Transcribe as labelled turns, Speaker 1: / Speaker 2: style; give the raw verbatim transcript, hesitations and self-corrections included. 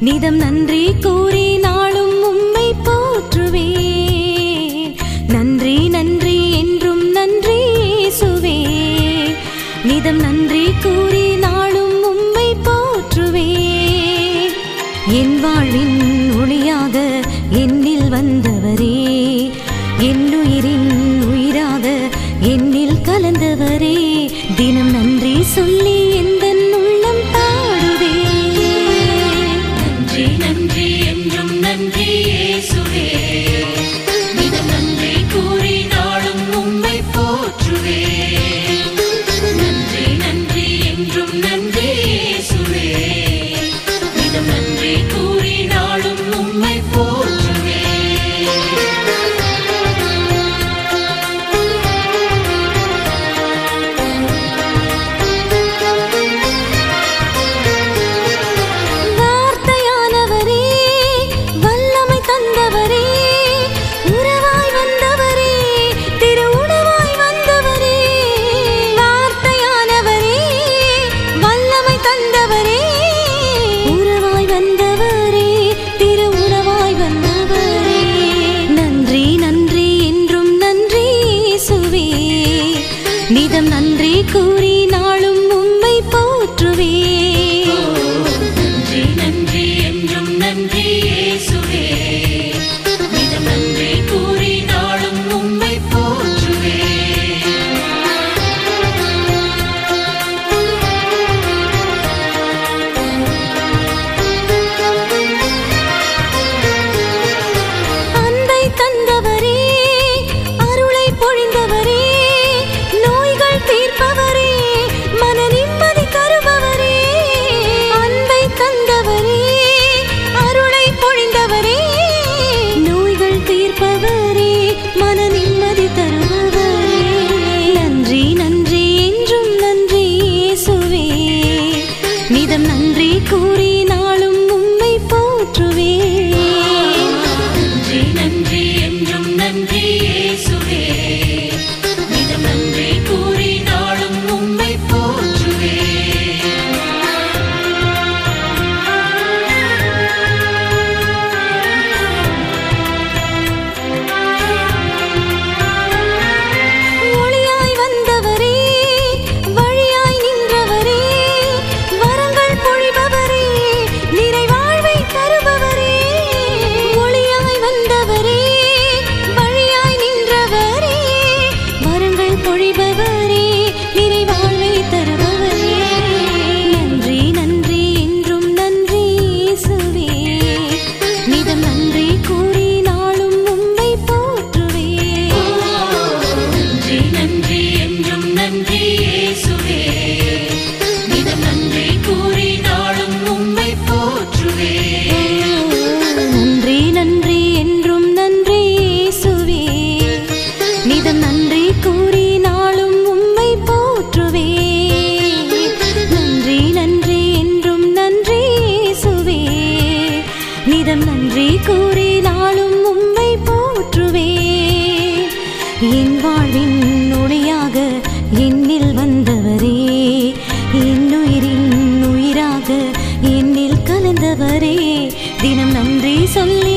Speaker 1: நிதம் நன்றி கூறி நாளும் உம்மை போற்றுவேன். நன்றி நன்றி என்றும் நன்றி இயேசுவே. நிதம் நன்றி கூறி நாளும் உம்மை போற்றுவேன். என் வாழ்வின் ஒளியாக என்னில் வந்தவரே, என்னுயிரின் உயிராக என்னில் கலந்தவரே, தினம் நன்றி சொல்லி எந்தன் உள்ளம் பாடுதே.
Speaker 2: நன்றி நன்றி என்றும் நன்றி இயேசுவே. நிதம் நன்றி கூறி நாளும் உம்மை போற்றுவேன். நன்றி நன்றி என்றும் நன்றி இயேசுவே. நிதம் நன்றி கூறி நாளும் உம்மை போற்றுவேன்.
Speaker 1: நிதம் நன்றி கூறி நாளும் உம்மை போற்றுவேன்.
Speaker 2: நன்றி நன்றி என்றும் நன்றி இயேசுவே. நிதம் நன்றி கூறி நாளும் உம்மை போற்றுவேன்.
Speaker 1: அன்பை தந்தவரே, அருளை பொழிந்தவரே, தீர்ப்பவரே, மன நிம்மதி தருபவரே. அன்பை தந்தவரே, அருளை பொழிந்தவரே, நோய்கள் தீர்ப்பவரே, மன நிம்மதி தருபவரே. நன்றி நன்றி என்றும் நன்றி இயேசுவே. நிதம் நன்றி கூறி நாளும் உம்மை போற்றுவேன்.
Speaker 2: நன்றி நன்றி என்றும் நன்றி இயேசுவே. நிதம் நன்றி கூறி நாளும் உம்மை போற்றுவேன்.
Speaker 1: ஒளியாய் வந்தவரே, வழியாய் நின்றவரே, வரங்கள் பொழிபவரே, நிறைவாழ்வை தருபவரே. ஒளியாய் வந்தவரே, வழியாய் நின்றவரே, வரங்கள் பொழிபவரே, நிறைவாழ்வை தருபவரே. நன்றி நன்றி என்றும் நன்றி இயேசுவே. நிதம் நன்றி கூறி நாளும் உம்மை போற்றுவேன்.
Speaker 2: நன்றி நன்றி என்றும் நன்றி இயேசுவே. நிதம் நன்றி கூறி நாளும் உம்மை போற்றுவேன்.
Speaker 1: நன்றி நன்றி என்றும் நன்றி இயேசுவே. நிதம் நன்றி கூறி நாளும் உம்மை போற்றுவேன். நன்றி நன்றி என்றும் நன்றி இயேசுவே. நிதம் நன்றி கூறி நாளும் உம்மை போற்றுவேன். என் வாழ்வின் ஒளியாக என்னில் வந்தவரே, என்னுயிரின் உயிராக என்னில் கலந்தவரே, தினம் நன்றி சொல்லி